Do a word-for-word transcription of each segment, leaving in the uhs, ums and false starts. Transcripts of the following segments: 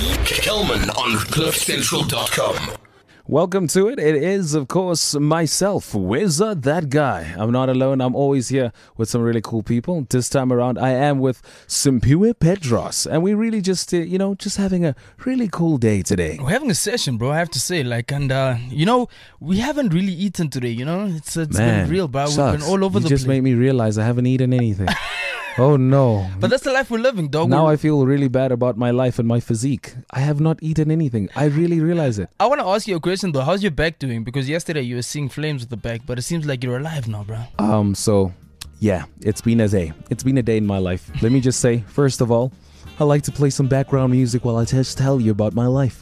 Kelman on cliff central dot com. Welcome to it. It is, of course, myself, Wizard, that guy. I'm not alone. I'm always here with some really cool people. This time around, I am with Simpiwe Petros. And we really just, uh, you know, just having a really cool day today. We're having a session, bro, I have to say. Like, and, uh, you know, we haven't really eaten today, you know? It's, it's Man, been real, bro. We've shucks. been all over you the just place. made me realize I haven't eaten anything. Oh, no. But that's the life we're living, dog. Now we're... I feel really bad about my life and my physique. I have not eaten anything. I really realize it. I want to ask you a question, though. How's your back doing? Because yesterday you were seeing flames with the back, but it seems like you're alive now, bro. Um, so, yeah, it's been a day. It's been a day in my life. Let me just say, first of all, I like to play some background music while I just tell you about my life.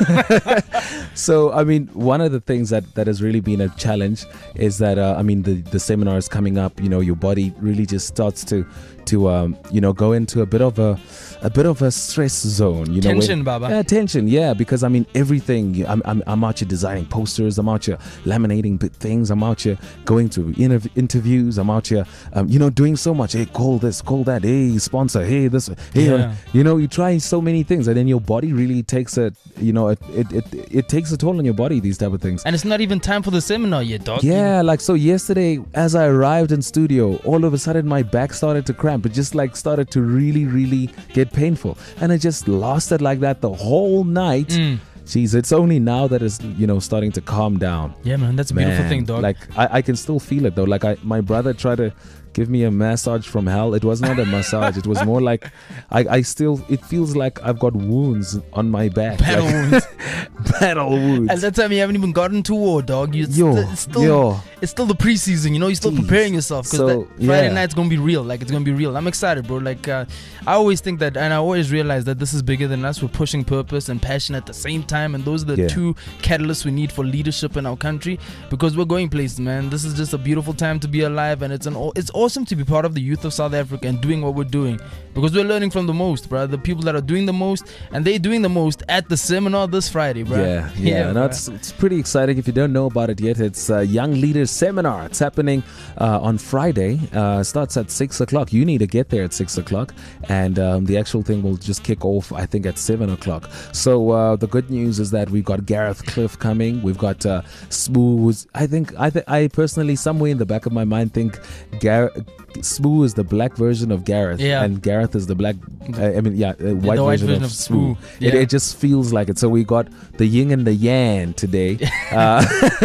So, I mean, one of the things that, that has really been a challenge is that, uh, I mean, the, the seminar is coming up, you know, your body really just starts to, to um, you know, go into a bit of a, a bit of a stress zone. You know, tension, when, Baba. Yeah, tension, yeah, because, I mean, everything, I'm, I'm, I'm out here designing posters, I'm out here laminating bit things, I'm out here going to interv- interviews, I'm out here, um, you know, doing so much. Hey, call this, call that, hey, sponsor, hey, this, hey, Yeah. uh, you know, you try so many things, and then your body really takes a, you know, it, it, it, it takes a toll on your body, these type of things. And it's not even time for the seminar yet, dog. Yeah, like so yesterday as I arrived in studio, all of a sudden my back started to cramp. It just like started to really, really get painful. And it just lasted like that the whole night. Mm. Jeez, it's only now that it's, you know, starting to calm down. Yeah, man, that's a beautiful Man, thing, dog. Like I, I can still feel it though. Like I, my brother tried to give me a massage from hell. It was not a massage. It was more like I, I still, it feels like I've got wounds on my back. Battle like, wounds. battle wounds. At that time, you haven't even gotten to war, dog. You, it's, Yo, st- it's still, yo. it's still the preseason. You know, you're still Jeez. preparing yourself because So, that Friday yeah. night's gonna be real. Like it's gonna be real. I'm excited, bro. Like uh, I always think that, and I always realize that this is bigger than us. We're pushing purpose and passion at the same time, and those are the Yeah. two catalysts we need for leadership in our country because we're going places, man. This is just a beautiful time to be alive, and it's an aw- it's awesome to be part of the youth of South Africa and doing what we're doing because we're learning from the most, bro. The people that are doing the most, and they're doing the most at the seminar this Friday, bro. Yeah, yeah, no, bro. it's, it's pretty exciting. If you don't know about it yet, it's a Young Leaders Seminar. It's happening uh, on Friday. Uh, starts at six o'clock. You need to get there at six o'clock, and um, the actual thing will just kick off, I think, at seven o'clock. So uh, the good news is that we've got Gareth Cliff coming. We've got uh, Smooth. I think I th- I personally, somewhere in the back of my mind, think Gar- Smooth is the black version of Gareth, Yeah. and Gareth is the black. Uh, I mean, yeah, uh, white, the white version, version of of Smooth. Smooth. It, Yeah. it just feels like it. So we got the yin and the yang today, uh,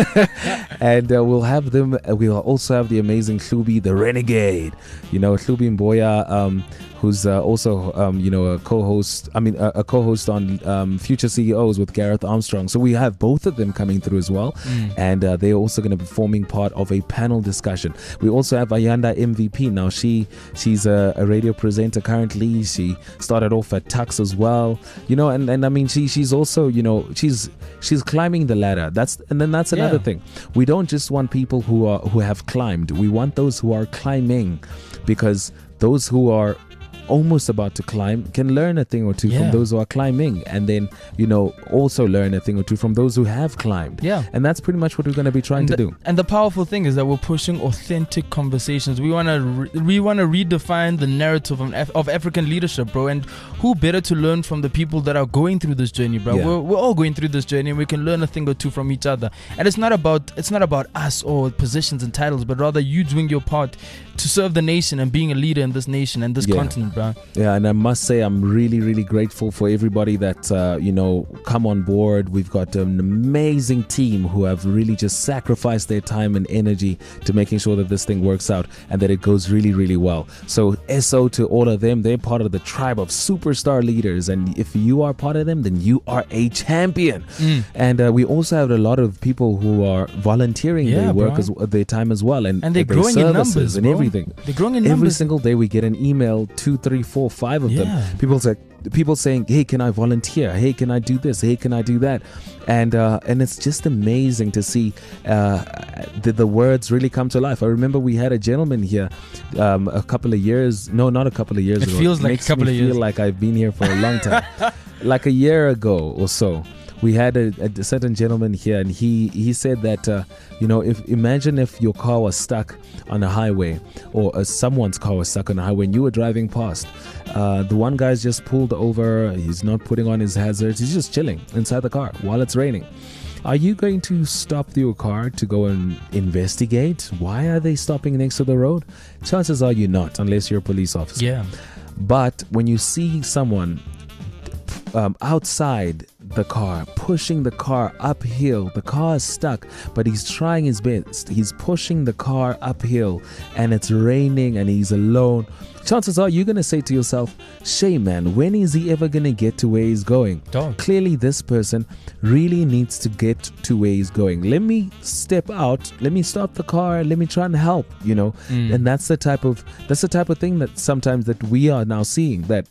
and uh, we'll have them. Uh, we'll also have the amazing Hlubi, the renegade. You know, Hlubi Mboya, um, who's uh, also um, you know a co-host. I mean, a, a co-host on um, Future C E Os with Gareth Armstrong. So we have both of them coming through as well, Mm. and uh, they're also going to be forming part of a panel discussion. We also have Ayanda M V P. Now she she's a, a radio presenter currently. She started off at Tux as well, you know, and, and I mean she she's also, you know, she's she's climbing the ladder. That's and then that's another Yeah. thing. We don't just want people who are who have climbed. We want those who are climbing, because those who are almost about to climb can learn a thing or two Yeah. from those who are climbing, and then, you know, also learn a thing or two from those who have climbed. Yeah. And that's pretty much what we're going to be trying And to the, do. and the powerful thing is that we're pushing authentic conversations. We want to re- we want to redefine the narrative of, Af- of African leadership, bro. And who better to learn from the people that are going through this journey, bro? Yeah. We're, we're all going through this journey, and we can learn a thing or two from each other. And it's not about it's not about us or positions and titles, but rather you doing your part to serve the nation and being a leader in this nation and this Yeah. continent, bro. Yeah, and I must say I'm really, really grateful for everybody that, uh, you know, come on board. We've got an amazing team who have really just sacrificed their time and energy to making sure that this thing works out and that it goes really, really well. So S O to all of them. They're part of the tribe of superstar leaders. And if you are part of them, then you are a champion. Mm. And uh, we also have a lot of people who are volunteering Yeah, their work, bro. as their time as well. And, And they're their growing in services numbers, and bro. everything. They're growing in Every numbers. single day we get an email, two, three, four, five of Yeah. them. People say, people saying, "Hey, can I volunteer? Hey, can I do this? Hey, can I do that?" And uh, and it's just amazing to see uh, the, the words really come to life. I remember we had a gentleman here um, a couple of years, no, not a couple of years It ago. feels like a makes couple me of feel years. like I've been here for a long time. Like a year ago or so. we had a, a certain gentleman here, and he he said that uh, you know, if imagine if your car was stuck on a highway, or uh, someone's car was stuck on a highway, and you were driving past. Uh, the one guy's just pulled over. He's not putting on his hazards. He's just chilling inside the car while it's raining. Are you going to stop your car to go and investigate? Why are they stopping next to the road? Chances are you're not, unless you're a police officer. Yeah. But when you see someone um, outside the car, pushing the car uphill, the car is stuck, but he's trying his best. He's pushing the car uphill, and it's raining, and he's alone. Chances are you're going to say to yourself, shame, man, when is he ever going to get to where he's going? Dog. Clearly, this person really needs to get to where he's going. Let me step out. Let me stop the car. Let me try and help, you know. Mm. And that's the type of that's the type of thing that sometimes that we are now seeing, that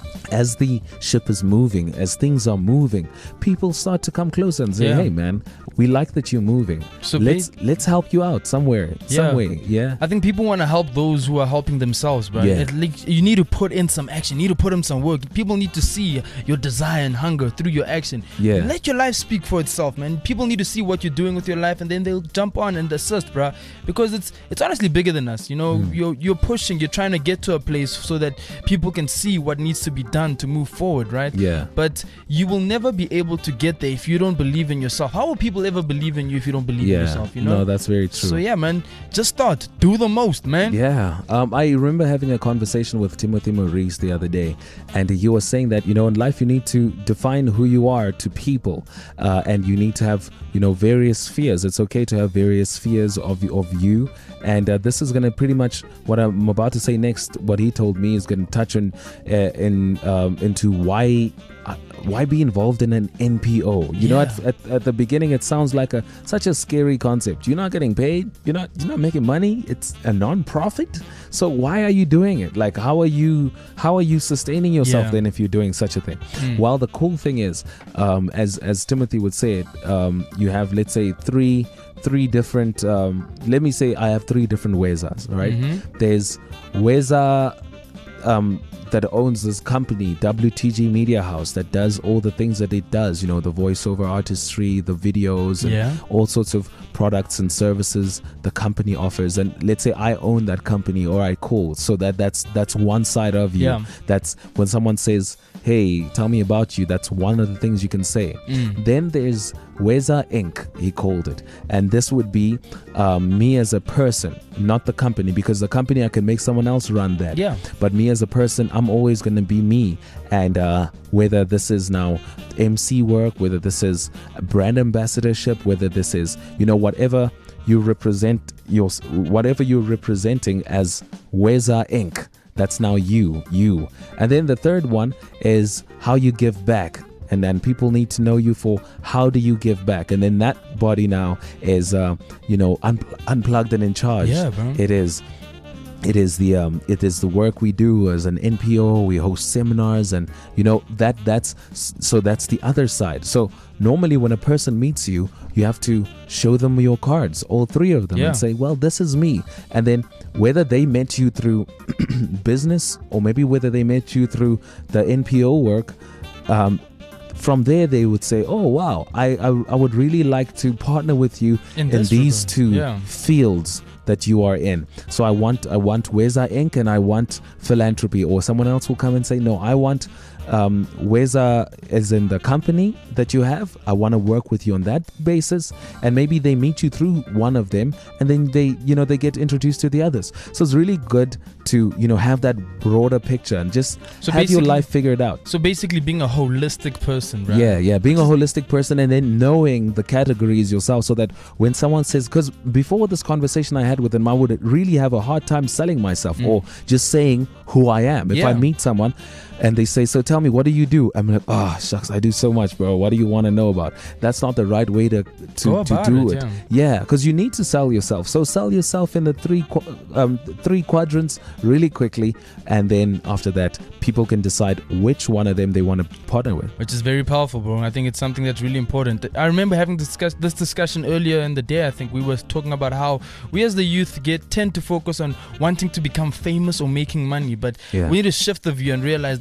as the ship is moving, as things are moving, people start to come closer and say, Yeah. hey, man, we like that you're moving. So let's ba- let's help you out somewhere, Yeah. some way. Yeah. I think people want to help those who are helping themselves, bro. Yeah. It, like, you need to put in some action. You need to put in some work. People need to see your desire and hunger through your action. Yeah. Let your life speak for itself, man. People need to see what you're doing with your life, and then they'll jump on and assist, bro. Because it's it's honestly bigger than us. You know, Mm. you're you're pushing. You're trying to get to a place so that people can see what needs to be done to move forward, right? Yeah. But you will never be able to get there if you don't believe in yourself. How will people ever believe in you if you don't believe Yeah. in yourself? You know. No, that's very true. So yeah, man, just start. Do the most, man. Yeah, um, I remember having a conversation with Timothy Maurice the other day, and he was saying that, you know, in life you need to define who you are to people, uh, and you need to have, you know, various spheres. It's okay to have various spheres of of you, and uh, this is going to pretty much what I'm about to say next. What he told me is going to touch on uh, in um, into why. Uh, why be involved in an N P O? You know, at, Yeah. at, at the beginning, it sounds like a such a scary concept. You're not getting paid. You're not you're not making money. It's a non-profit. So why are you doing it? Like, how are you how are you sustaining yourself Yeah. then if you're doing such a thing? Mm. Well, the cool thing is, um, as as Timothy would say it, um, you have, let's say, three three different. Um, let me say I have three different Wezas. Right? Mhm. There's Weza. Um, that owns this company, W T G Media House, that does all the things that it does, you know, the voiceover artistry, the videos, and Yeah. all sorts of products and services the company offers. And let's say I own that company, or I call, so that that's that's one side of you. Yeah. That's when someone says, hey, tell me about you, that's one of the things you can say. Mm. Then there's Weza Incorporated, he called it. And this would be um, me as a person, not the company, because the company, I can make someone else run that. Yeah. But me as a person, I'm always going to be me. And uh, whether this is now M C work, whether this is brand ambassadorship, whether this is, you know, whatever you represent, your whatever you're representing as Weza Incorporated, that's now you, you. And then the third one is how you give back. And then people need to know you for how do you give back. And then that body now is, uh, you know, un- unplugged and in charge. Yeah, bro. It is. It is the um, it is the work we do as an N P O. We host seminars, and you know that that's so that's the other side. So normally when a person meets you, you have to show them your cards, all three of them, Yeah. and say, well, this is me. And then whether they met you through business, or maybe whether they met you through the N P O work, um, from there they would say, oh wow, I, I I would really like to partner with you In in this these regard, two yeah. fields that you are in. So I want I want Weza Incorporated, and I want philanthropy. Or someone else will come and say, no, I want um, Weza as in the company that you have. I want to work with you on that basis. And maybe they meet you through one of them, and then they, you know, they get introduced to the others. So it's really good to, you know, have that broader picture and just So have your basically- life figured out. So basically, being a holistic person, right? Yeah, yeah. Being a holistic person, and then knowing the categories yourself, so that when someone says, because before this conversation I had with him, I would really have a hard time selling myself or just saying who I am. If I Yeah. meet someone and they say, so tell me, what do you do? I'm like, oh, shucks, I do so much, bro. What do you want to know about? That's not the right way to, to, Go to about do it, it. yeah. Yeah, because you need to sell yourself. So sell yourself in the three qu- um, three quadrants really quickly, and then after that, people can decide which one of them they want to partner with. Which is very powerful, bro. I think it's something that's really important. I remember having discussed this discussion earlier in the day. I think we were talking about how we as the youth get tend to focus on wanting to become famous or making money, but Yeah. we need to shift the view and realize that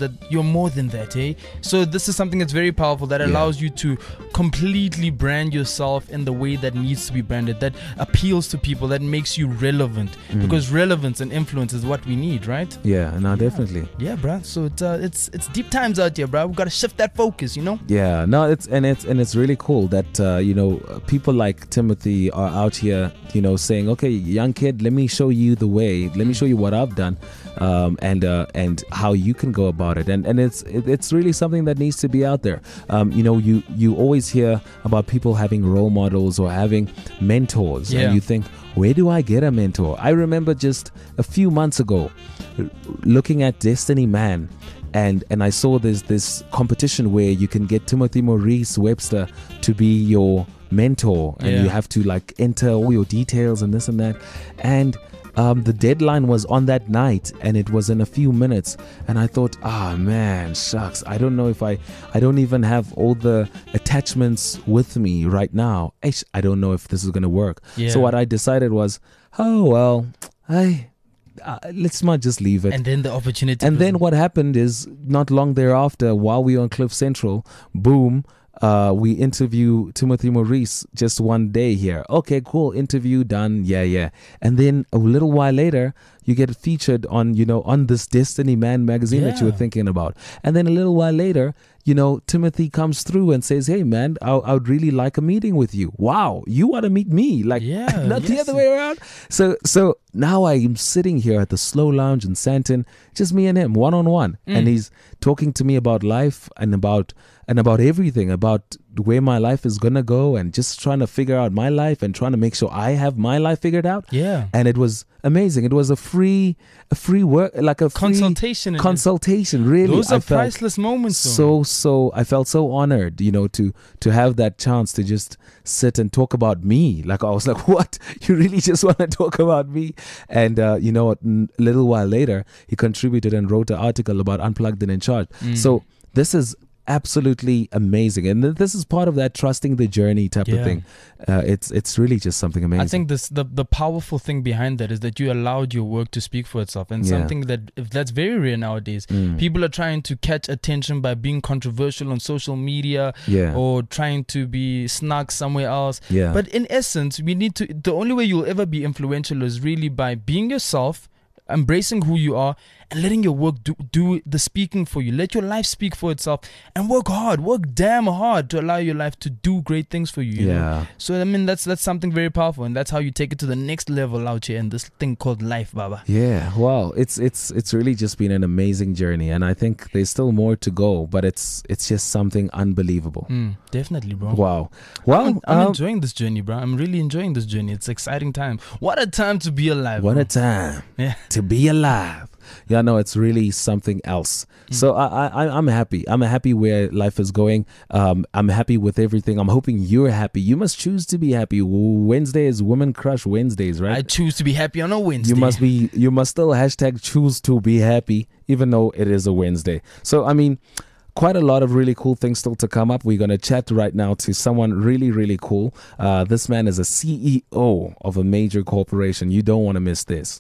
that you're more than that, eh? So this is something that's very powerful that allows you to completely brand yourself in the way that needs to be branded, that appeals to people, that makes you relevant. Mm. Because relevance and influence is what we need, right? Yeah, no, definitely. Yeah, bruh. So it's uh, it's it's deep times out here, bruh. We've got to shift that focus, you know? Yeah, no, it's and it's and it's really cool that uh, you know, people like Timothy are out here, you know, saying, okay, young kid, let me show you the way, let me show you what I've done, um, and uh, and how you can go about it, and and it's it, it's really something that needs to be out there. Um, you know, you you always hear about people having role models or having mentors, Yeah. and you think, where do I get a mentor? I remember just a few months ago looking at Destiny Man, and and I saw there's this competition where you can get Timothy Maurice Webster to be your mentor, and Yeah. you have to like enter all your details and this and that, and um, the deadline was on that night, and it was in a few minutes, and I thought, ah man, shucks, I don't know if I I don't even have all the attachments with me right now. Eish, I don't know if this is gonna work. Yeah. So what I decided was, oh well, I uh, let's not just leave it. And then the opportunity. And then what happened is, not long thereafter, while we were on Cliff Central, boom, uh, we interview Timothy Maurice just one day here. Okay, cool, interview done, yeah, yeah. And then a little while later, you get featured on, you know, on this Destiny Man magazine that you were Yeah. thinking about. And then a little while later, you know, Timothy comes through and says, hey man, I, I would really like a meeting with you. Wow, you want to meet me? Like, Yeah, not the yes. other way around. So so now I am sitting here at the Slow Lounge in Santon, just me and him, one on one, and he's talking to me about life and about and about everything, about where my life is gonna go, and just trying to figure out my life and trying to make sure I have my life figured out. Yeah. And it was amazing. It was a free, a free work, like a free Consultation in it. Consultation, really. Those I are felt priceless moments. though. so so I felt so honored, you know, to to have that chance to just sit and talk about me. Like I was like, what? You really just want to talk about me? And uh, you know, a little while later, he contributed and wrote an article about Unplugged and In Charge. Mm. So this is absolutely amazing, and th- this is part of that trusting the journey type Yeah. of thing. Uh, it's it's really just something amazing. I think this the the powerful thing behind that is that you allowed your work to speak for itself, and Yeah. something that if that's very rare nowadays. Mm. People are trying to catch attention by being controversial on social media, Yeah. or trying to be snug somewhere else. Yeah. But in essence, we need to. The only way you'll ever be influential is really by being yourself, embracing who you are, and letting your work do, do the speaking for you. Let your life speak for itself, and work hard, work damn hard to allow your life to do great things for you. you know? Yeah. So I mean, that's that's something very powerful, and that's how you take it to the next level out here in this thing called life, Baba. Yeah, wow, it's it's it's really just been an amazing journey, and I think there's still more to go, but it's it's just something unbelievable. Mm, definitely, bro. Wow. Well, I'm, I'm um, enjoying this journey, bro. I'm really enjoying this journey. It's an exciting time. What a time to be alive. what bro. a time Yeah. to be alive. Yeah, no, it's really something else. So I, I, I'm happy. I'm happy where life is going. Um, I'm happy with everything. I'm hoping you're happy. You must choose to be happy. Wednesday is Women Crush Wednesdays, right? I choose to be happy on a Wednesday. You must be. You must still hashtag choose to be happy, even though it is a Wednesday. So I mean, quite a lot of really cool things still to come up. We're going to chat right now to someone really, really cool. Uh, this man is a C E O of a major corporation. You don't want to miss this.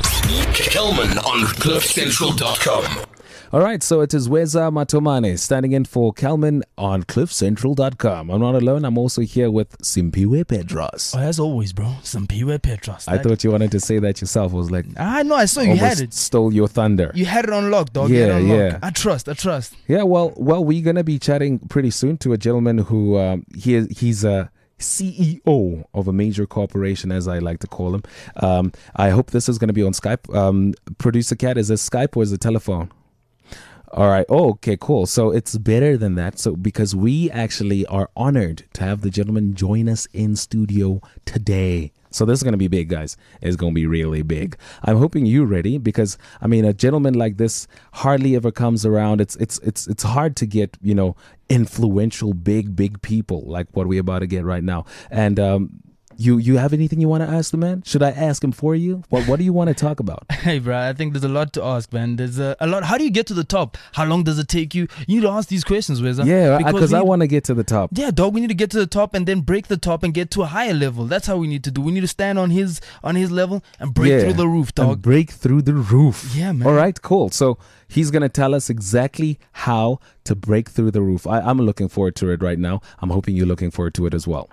Kelman on cliff central dot com. All right, so it is Weza Matomane standing in for Kelman on cliff central dot com. I'm not alone. I'm also here with Simpiwe Pedros. Oh, as always, bro. Some P-Way Petros. I thought you wanted to say that yourself. I was like, I know. I saw you almost had it. stole your thunder. You had it on lock, dog. Yeah, you had it on yeah. lock. I trust. I trust. Yeah, well, well, we're gonna be chatting pretty soon to a gentleman who um, he he's a C E O of a major corporation, as I like to call him. Um, I hope this is gonna be on Skype. Um, Producer Cat, is it Skype or is it telephone? All right. Oh, okay, cool. So it's better than that. So because we actually are honored to have the gentleman join us in studio today. So this is going to be big, guys. It's going to be really big. I'm hoping you're ready because, I mean, a gentleman like this hardly ever comes around. It's it's it's it's hard to get, you know, influential, big, big people like what we're about to get right now. And um, you you have anything you want to ask the man? Should I ask him for you? What What do you want to talk about? Hey, bro, I think there's a lot to ask, man. There's a, a lot. How do you get to the top? How long does it take you? You need to ask these questions, Weza. Yeah, Because because we I need- want to get to the top. Yeah, dog. We need to get to the top and then break the top and get to a higher level. That's how we need to do. We need to stand on his on his level and break Yeah, through the roof, and dog. break through the roof. Yeah, man. All right, cool. So he's gonna tell us exactly how to break through the roof. I, I'm looking forward to it right now. I'm hoping you're looking forward to it as well.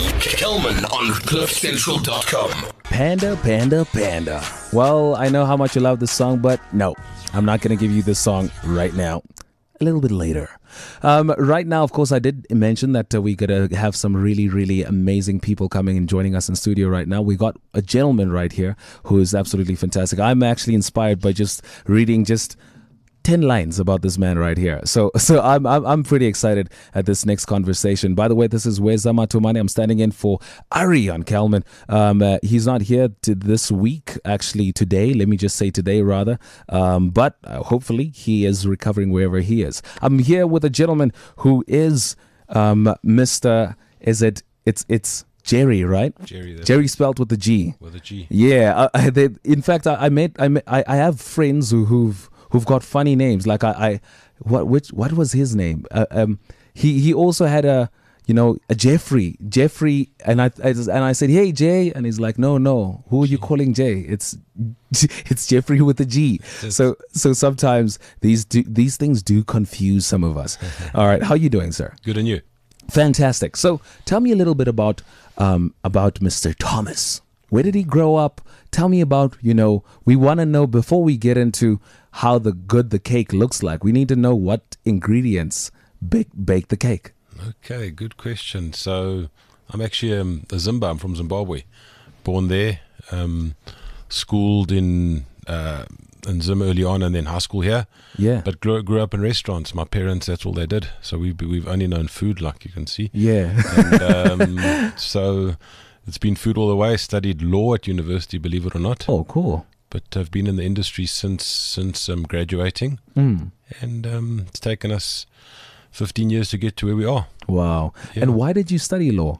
Kelman on cliff central dot com. Panda, panda, panda. Well, I know how much you love this song, but no, I'm not going to give you this song right now. A little bit later. Um, right now, of course, I did mention that uh, we're going to have some really, really amazing people coming and joining us in studio right now. We got a gentleman right here who is absolutely fantastic. I'm actually inspired by just reading just ten lines about this man right here. So so I'm I'm, I'm pretty excited at this next conversation. By the way, this is Weza Matumani. I'm standing in for Ari on Kelman. Um, uh, he's not here to this week, actually today. Let me just say today rather. Um, but uh, hopefully he is recovering wherever he is. I'm here with a gentleman who is um, Mister Is it? It's it's Jerry, right? Jerry, that's Jerry spelled with a G. with a G. Yeah. I, I, they, in fact, I, I met I met, I I have friends who, who've who've got funny names. Like I, I what which what was his name? Uh, um, he he also had a you know a Jeffrey Jeffrey, and I, I just, and I said, hey Jay, and he's like, no no, who are you calling Jay? It's it's Jeffrey with a G. So so sometimes these do, these things do confuse some of us. All right, how you doing, sir? Good on you. Fantastic. So tell me a little bit about um about Mister Thomas. Where did he grow up? Tell me about, you know, we want to know before we get into how the good the cake looks like. We need to know what ingredients bake, bake the cake. Okay, good question. So I'm actually um, a Zimba. I'm from Zimbabwe. Born there, um, schooled in uh, in Zim early on, and then high school here. Yeah. But grew, grew up in restaurants. My parents, that's all they did. So we've we've only known food, like you can see. Yeah. And um, so it's been food all the way. Studied law at university, believe it or not. Oh, cool. But I've been in the industry since since um, graduating, Mm. and um, it's taken us fifteen years to get to where we are. Wow. Yeah. And why did you study law?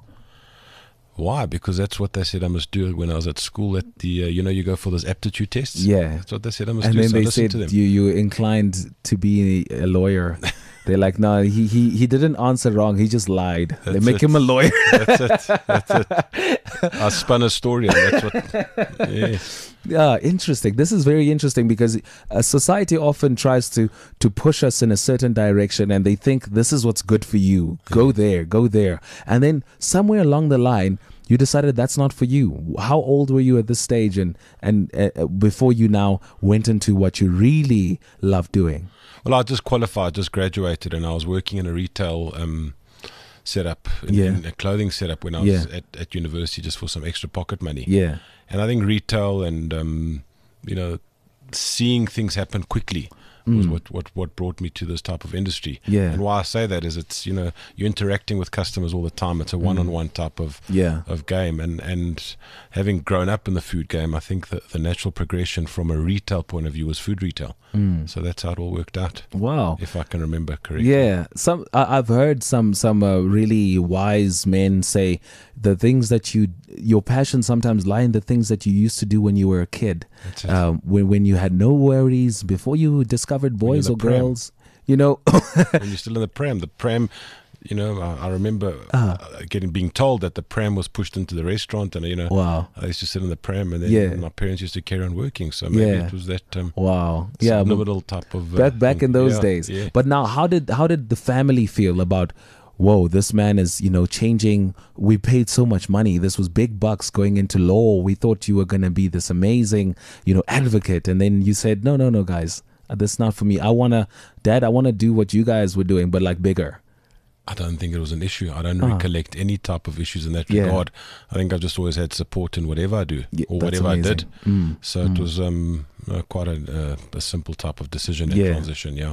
Why? Because that's what they said I must do when I was at school. At the uh, you know you go for those aptitude tests. Yeah. That's what they said I must And do. then So I they listened said to them. you you inclined to be a lawyer. They're like, no, he, he he didn't answer wrong. He just lied. they That's make it. him a lawyer. That's it. That's it. I spun a story, and that's what. Yeah. Yeah, interesting. This is very interesting because uh, society often tries to to push us in a certain direction, and they think this is what's good for you. Go there, go there, and then somewhere along the line, you decided that's not for you. How old were you at this stage, and and uh, before you now went into what you really love doing? Well, I just qualified, just graduated, and I was working in a retail um, setup, in, Yeah. in a clothing setup when I was Yeah. at, at university, just for some extra pocket money. Yeah, And I think retail and um, you know, seeing things happen quickly was what, what, what brought me to this type of industry. Yeah. And why I say that is it's, you know, you're interacting with customers all the time. It's a one-on-one type of yeah, of game. And, and having grown up in the food game, I think that the natural progression from a retail point of view was food retail. Mm. So that's how it all worked out, Wow. if I can remember correctly. Yeah, some I, I've heard some some uh, really wise men say the things that you your passion sometimes lie in the things that you used to do when you were a kid, That's it. um, when when you had no worries before you discovered When you're boys in or the pram. girls. You know, When you're still in the pram, the pram, you know, I, I remember Ah. uh, getting being told that the pram was pushed into the restaurant, and you know, wow, I used to sit in the pram, and then Yeah. my parents used to carry on working. So maybe Yeah. it was that um, wow, yeah. but- subliminal type of uh, back back thing. in those Yeah, days. Yeah. But now, how did how did the family feel about? Whoa, this man is, you know, changing. We paid so much money. This was big bucks going into law. We thought you were going to be this amazing, you know, advocate. And then you said, no, no, no, guys, that's not for me. I want to, Dad, I want to do what you guys were doing, but like bigger. I don't think it was an issue. I don't Ah. recollect any type of issues in that Yeah. regard. I think I've just always had support in whatever I do Yeah, or that's whatever I amazing. did. Mm, So it was um, uh, quite a, uh, a simple type of decision and Yeah. transition. Yeah.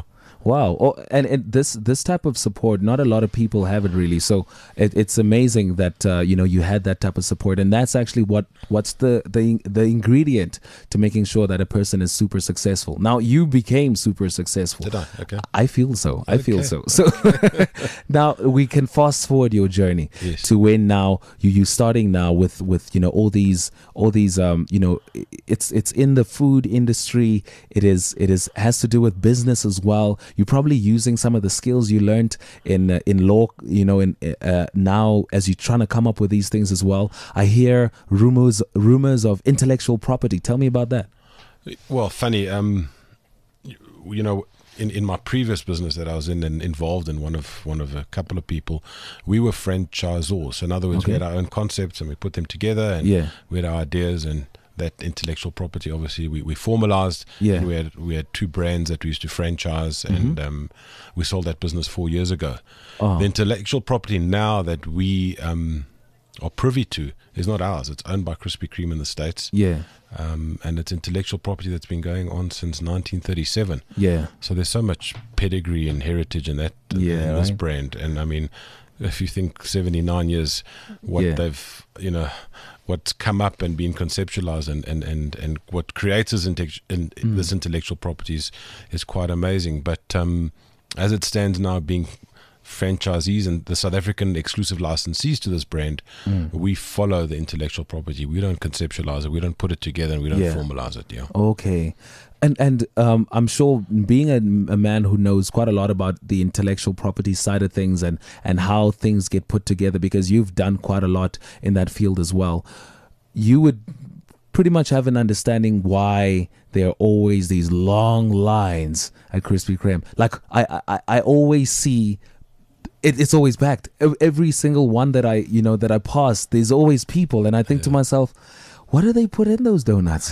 Wow. Oh, and, and this this type of support, not a lot of people have it really. So it, it's amazing that uh, you know you had that type of support, and that's actually what what's the, the the ingredient to making sure that a person is super successful. Now you became super successful. Did I? Okay. I feel so. I feel Okay. so. So now we can fast forward your journey Yes. to when now you you starting now with with you know all these all these um you know i- it's it's in the food industry. It is it is has to do with business as well. You're probably using some of the skills you learned in uh, in law. You know, in uh, now as you're trying to come up with these things as well. I hear rumors rumors of intellectual property. Tell me about that. Well, funny. Um, you, you know, in, in my previous business that I was in and involved in, one of one of a couple of people, we were franchisors. So in other words, we Okay. had our own concepts and we put them together, and Yeah. we had our ideas, and that intellectual property obviously we, we formalized. Yeah. And we had we had two brands that we used to franchise, and um, we sold that business four years ago. Oh. The intellectual property now that we um, are privy to is not ours. It's owned by Krispy Kreme in the States. Yeah. Um, and it's intellectual property that's been going on since nineteen thirty-seven. Yeah. So there's so much pedigree and heritage in that in, Yeah, in this right. brand. And I mean, if you think seventy-nine years, what Yeah. they've, you know, what's come up and been conceptualized, and, and, and, and what creates this, intec- in, Mm. this intellectual properties is quite amazing. But um, as it stands now, being franchisees and the South African exclusive licensees to this brand, Mm. we follow the intellectual property. We don't conceptualize it. We don't put it together, and we don't Yeah. formalize it. Yeah. Okay. And and um, I'm sure being a, a man who knows quite a lot about the intellectual property side of things and, and how things get put together, because you've done quite a lot in that field as well, you would pretty much have an understanding why there are always these long lines at Krispy Kreme. Like I, I, I always see it, it's always packed. Ev- Every single one that I, you know, that I pass, there's always people, and I think to myself, what do they put in those donuts?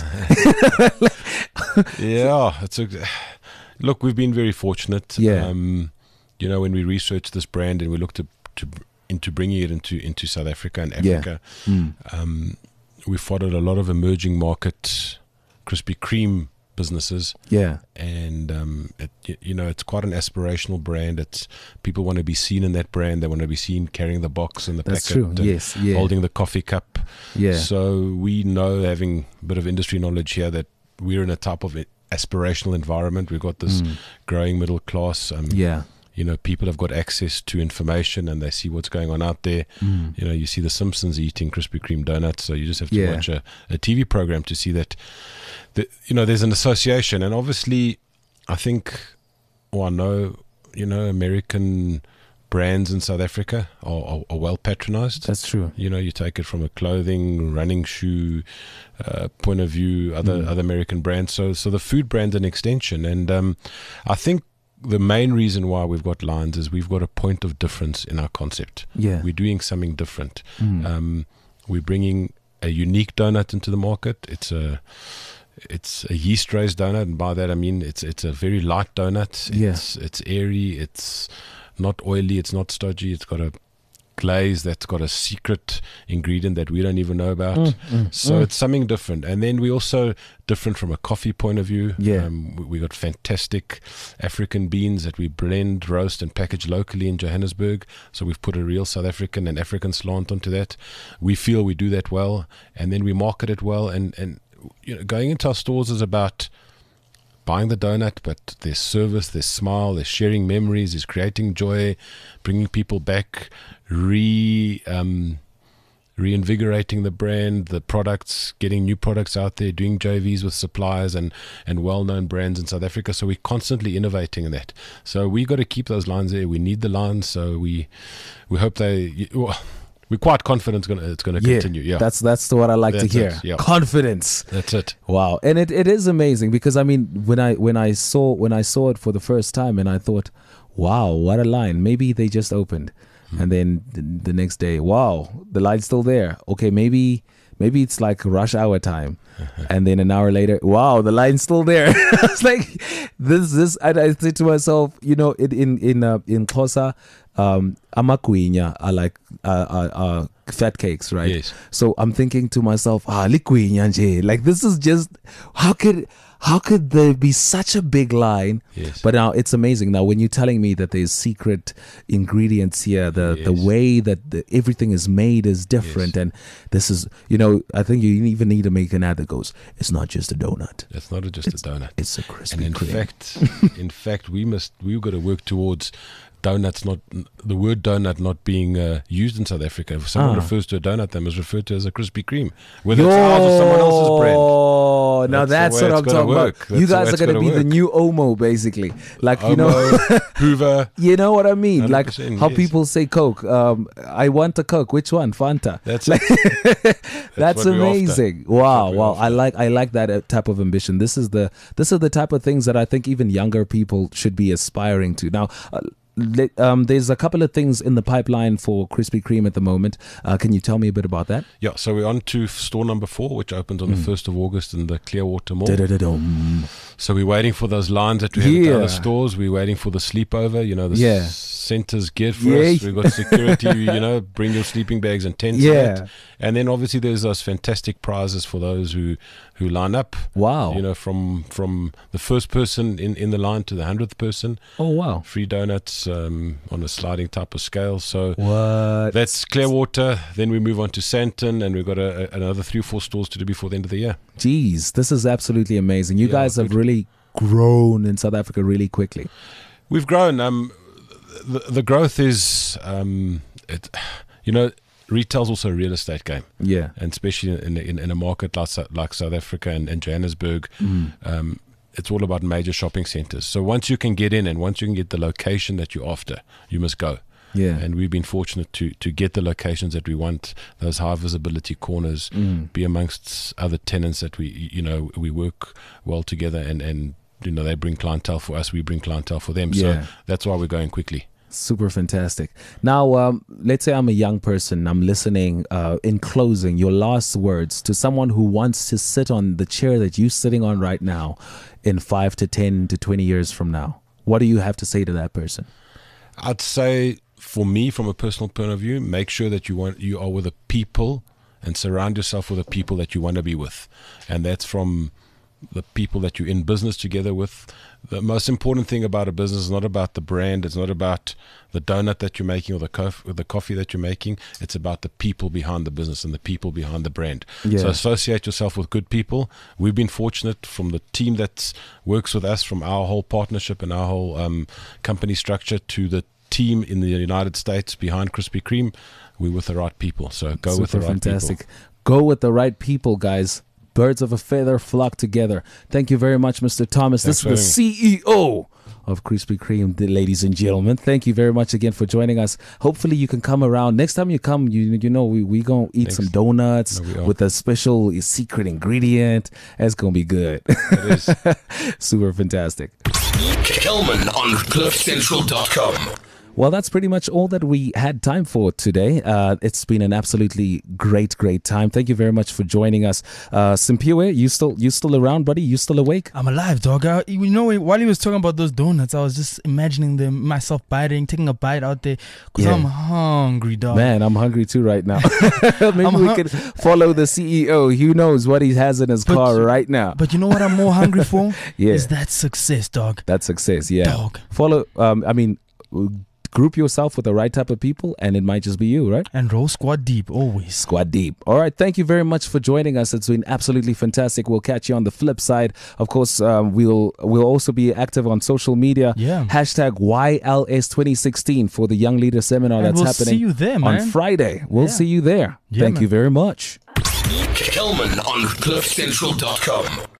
Yeah, it's a look. We've been very fortunate. Yeah. Um, you know, when we researched this brand and we looked to, to into bringing it into into South Africa and Yeah. Africa, Mm. um, we followed a lot of emerging market Krispy Kreme businesses, Yeah. and um, it, y- you know, it's quite an aspirational brand. It's people want to be seen in that brand. They want to be seen carrying the box and the That's packet, true. and Yes. Yeah. holding the coffee cup. Yeah. So we know, having a bit of industry knowledge here, that we're in a type of aspirational environment. We've got this Mm. growing middle class. Um, Yeah. You know, people have got access to information and they see what's going on out there. Mm. You know, you see the Simpsons eating Krispy Kreme donuts, so you just have to Yeah. watch a, a T V program to see that. The, you know, there's an association, and obviously, I think, or I know, you know, American brands in South Africa are, are, are well patronized. That's true. You know, you take it from a clothing, running shoe uh, point of view, other Mm. other American brands. So, so the food brand's an extension, and um, I think the main reason why we've got lines is we've got a point of difference in our concept. Yeah. We're doing something different. Mm. Um, we're bringing a unique donut into the market. It's a it's a yeast raised donut, and by that I mean it's it's a very light donut. Yeah. It's it's airy. It's not oily. It's not stodgy. It's got a glaze that's got a secret ingredient that we don't even know about. Mm, mm, So mm. it's something different. And then we also different from a coffee point of view. Yeah. Um, we, we got fantastic African beans that we blend, roast, and package locally in Johannesburg. So we've put a real South African and African slant onto that. We feel we do that well, and then we market it well. And and you know, going into our stores is about buying the donut, but there's service, there's smile, there's sharing memories, there's creating joy, bringing people back, re um, reinvigorating the brand, the products, getting new products out there, doing J Vs with suppliers and, and well-known brands in South Africa. So we're constantly innovating in that. So we got to keep those lines there. We need the lines. So we we hope they. Well, we're quite confident it's gonna it's gonna Yeah. continue. Yeah, That's that's what I like That's to hear. it, yeah. Confidence. that's it. Wow. And it, it is amazing because I mean when I when I saw when I saw it for the first time and I thought, wow, what a line. Maybe they just opened. And then the, the next day, wow, the line's still there. Okay, maybe maybe it's like rush hour time. And then an hour later, wow, the line's still there. I was like, this this I, I said to myself, you know, in in in uh, in Xhosa, um, amaguinya are like uh, uh, uh, fat cakes, right? Yes. So I'm thinking to myself, ah, ligwinya nje. Like this is just how could how could there be such a big line? Yes. But now it's amazing. Now when you're telling me that there's secret ingredients here, the Yes. the way that the, everything is made is different, Yes. and this is, you know, I think you even need to make an ad that goes, it's not just a donut, It's not just a donut. it's a crispy And in cream. fact, in fact, we must we've got to work towards donuts not the word donut not being uh, used in South Africa. If someone Ah. refers to a donut, they must refer to it as a Krispy Kreme, whether it's ours or someone else's brand. Oh, now That's the that's, way what it's I'm gotta talking work. about. You That's the way guys are it's going to gotta be the work. new Omo, basically. Like, you know, Omo, Hoover. you know what I mean? one hundred Like percent, how yes. people say Coke. Um, I want a Coke. Which one? Fanta. That's Like, it. That's what we're amazing. after. Wow, what we're wow. I after. like I like that uh, type of ambition. This is the this is the type of things that I think even younger people should be aspiring to. Now, uh, le- um, there's a couple of things in the pipeline for Krispy Kreme at the moment. Uh, can you tell me a bit about that? Yeah, so we're on to store number four, which opens on Mm. the first of August in the Clearwater Mall. Da-da-da-dum. So we're waiting for those lines that we have at Yeah. the other stores. We're waiting for the sleepover. You know, the Yeah. s- center's geared for Yeah. us. We've got security, you know, bring your sleeping bags and tents. Yeah. and that. And then obviously there's those fantastic prizes for those who, who line up. Wow. You know, from from the first person in, in the line to the hundredth person. Oh wow. Free donuts um, on a sliding type of scale. So What? that's Clearwater. Then we move on to Sandton, and we've got a, a, another three or four stores to do before the end of the year. Jeez, this is absolutely amazing. You Yeah, guys have good. really grown in South Africa really quickly. We've grown. Um, the, the growth is, um, it, you know, retail's also a real estate game, Yeah. and especially in in, in a market like Sou- like South Africa and, and Johannesburg. Mm. Um, it's all about major shopping centers. So once you can get in, and once you can get the location that you're after, you must go. Yeah. And we've been fortunate to to get the locations that we want, those high visibility corners, Mm. be amongst other tenants that we, you know, we work well together, and and you know, they bring clientele for us, we bring clientele for them. Yeah. So that's why we're going quickly. Super fantastic. Now, um, let's say I'm a young person. I'm listening. Uh, in closing, your last words to someone who wants to sit on the chair that you're sitting on right now in five to ten to twenty years from now. What do you have to say to that person? I'd say, for me, from a personal point of view, make sure that you want you are with the people, and surround yourself with the people that you want to be with, and that's from the people that you're in business together with. The most important thing about a business is not about the brand. It's not about the donut that you're making, or the cof- or the coffee that you're making. It's about the people behind the business and the people behind the brand. Yeah. So associate yourself with good people. We've been fortunate, from the team that works with us, from our whole partnership and our whole um, company structure, to the team in the United States behind Krispy Kreme. We're with the right people. So go Super with the right fantastic. people. Go with the right people, guys. Birds of a feather flock together. Thank you very much, Mister Thomas. Thanks this is the for C E O of Krispy Kreme, the ladies and gentlemen. Thank you very much again for joining us. Hopefully you can come around. Next time you come, you you know, we we going to eat Thanks. some donuts No, we are. with a special secret ingredient. It's going to be good. It is. Super fantastic. Kelman on cliff central dot com. Well, that's pretty much all that we had time for today. Uh, it's been an absolutely great, great time. Thank you very much for joining us. Uh, Simpiwe, you still you still around, buddy? You still awake? I'm alive, dog. I, you know, while he was talking about those donuts, I was just imagining them myself biting, taking a bite out there, because Yeah. I'm hungry, dog. Man, I'm hungry too right now. Maybe I'm we hun- could follow the C E O. Who knows what he has in his But- car right now? But you know what I'm more hungry for? Yeah. Is that success, dog. That's success. Yeah. Dog. Follow. Um. I mean, group yourself with the right type of people, and it might just be you, right? And roll squad deep, always. Squad deep. All right. Thank you very much for joining us. It's been absolutely fantastic. We'll catch you on the flip side. Of course, um, we'll we'll also be active on social media. Yeah. Hashtag Y L S twenty sixteen for the Young Leader Seminar And that's we'll happening see you there, on man. Friday. We'll Yeah. see you there. Yeah, Thank man. you very much. Kelman on cliff central dot com.